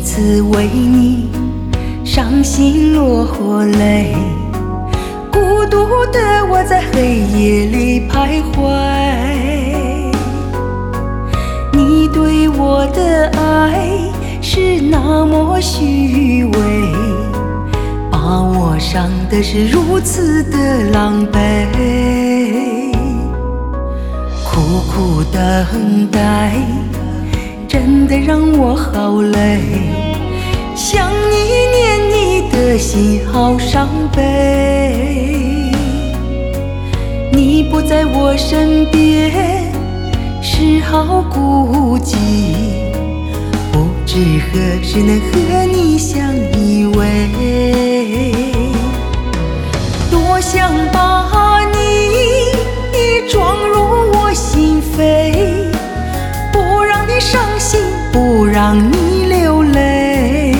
次为你伤心落泪，孤独的我在黑夜里徘徊。你对我的爱是那么虚伪，把我伤的是如此的狼狈。苦苦等待真的让我好累，想你念你的心好伤悲。你不在我身边是好孤寂，不知何时能和你相依偎。多想把你装入我心扉，不让你伤心，不让你流泪。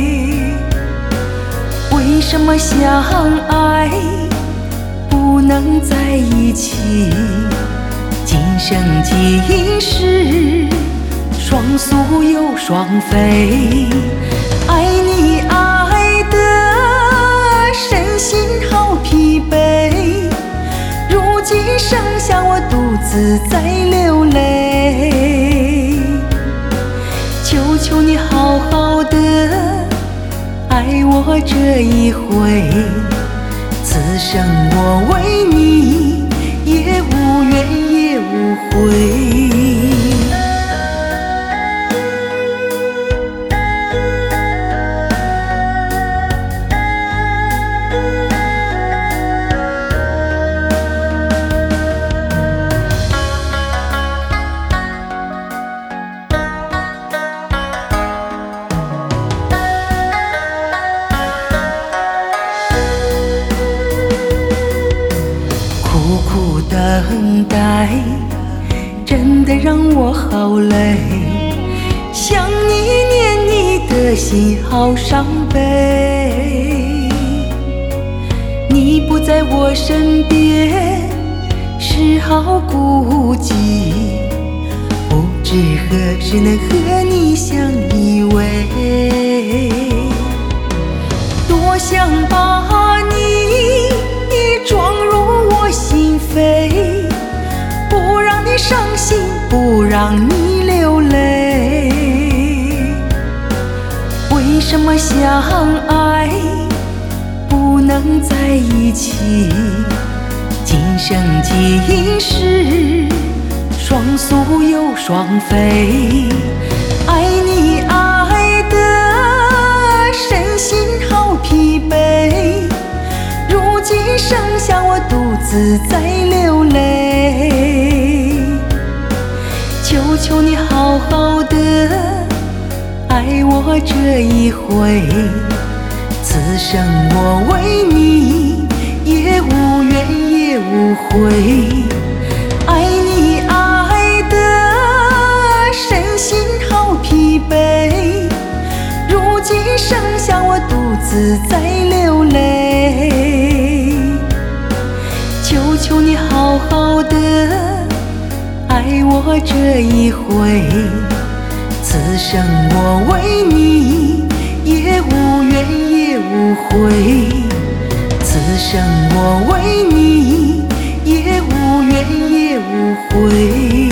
为什么相爱不能在一起？今生今世双宿又双飞，爱你爱得身心好疲惫，如今剩下我独自在流泪。求求你好好的爱我这一回，此生我为你也无怨也无悔。苦苦等待真的让我好累，想你念你的心好伤悲。你不在我身边是好孤寂，不知何时能和你相依偎。多想把你装入我心扉，不让你伤心，不让你流泪。为什么相爱不能在一起？今生今世双宿又双飞，爱你爱得身心好疲惫，如今剩下我独自在流泪。求求你好好的爱我这一回，此生我为你也无怨也无悔。爱你爱得身心好疲惫，如今剩下我独自在流泪。求求你好好的爱我这一回，此生我为你也无怨也无悔。此生我为你也无怨也无悔。